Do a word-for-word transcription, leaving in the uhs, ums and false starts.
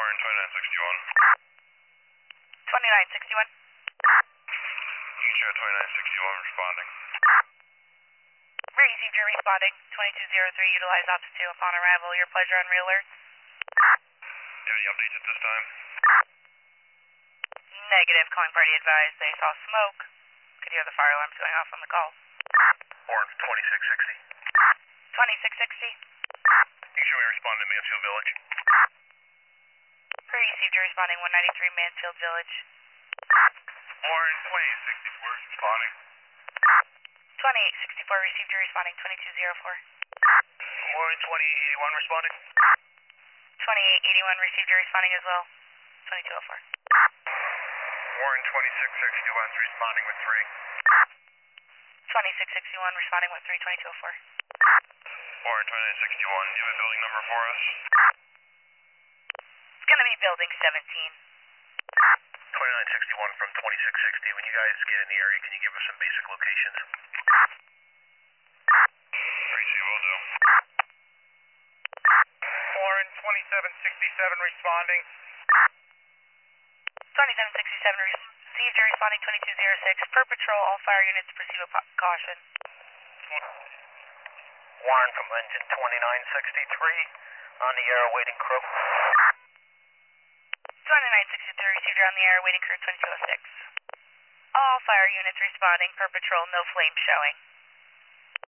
Warren twenty-nine sixty-one. twenty-nine sixty-one. You show twenty-nine sixty-one responding. Received, you're responding. twenty-two oh three, utilize Option two upon arrival. Your pleasure on realerts. Do you have any updates at this time? Negative, calling party advised. They saw smoke. Could hear the fire alarms going off on the call. Warren twenty-six sixty. twenty-six sixty. You show me responding to Mansfield Village. Received, you're responding. one ninety-three Mansfield Village. Warren twenty-eight sixty-four responding. twenty-eight sixty-four, received, you're responding. twenty-two oh four. Warren twenty-eight eighty-one responding. twenty-eight eighty-one, received, you're responding as well. twenty-two oh four. Warren twenty-six sixty-one responding with three. twenty-six sixty-one, responding with three, twenty-two oh four. Warren twenty-nine sixty-one, do you have a building number for us? It's going to be building seventeen. twenty-nine sixty-one from twenty-six sixty. When you guys get in the area, can you give us some basic locations? Receive, will do. Warren twenty-seven sixty-seven responding. twenty-seven sixty-seven, received, you're responding. twenty-two oh six. Per patrol, all fire units proceed with caution. Warren from engine twenty-nine sixty-three, on the air awaiting crew. twenty-nine sixty-three, received, you're on the air awaiting crew. twenty-two oh six. All fire units responding. Per patrol, no flame showing.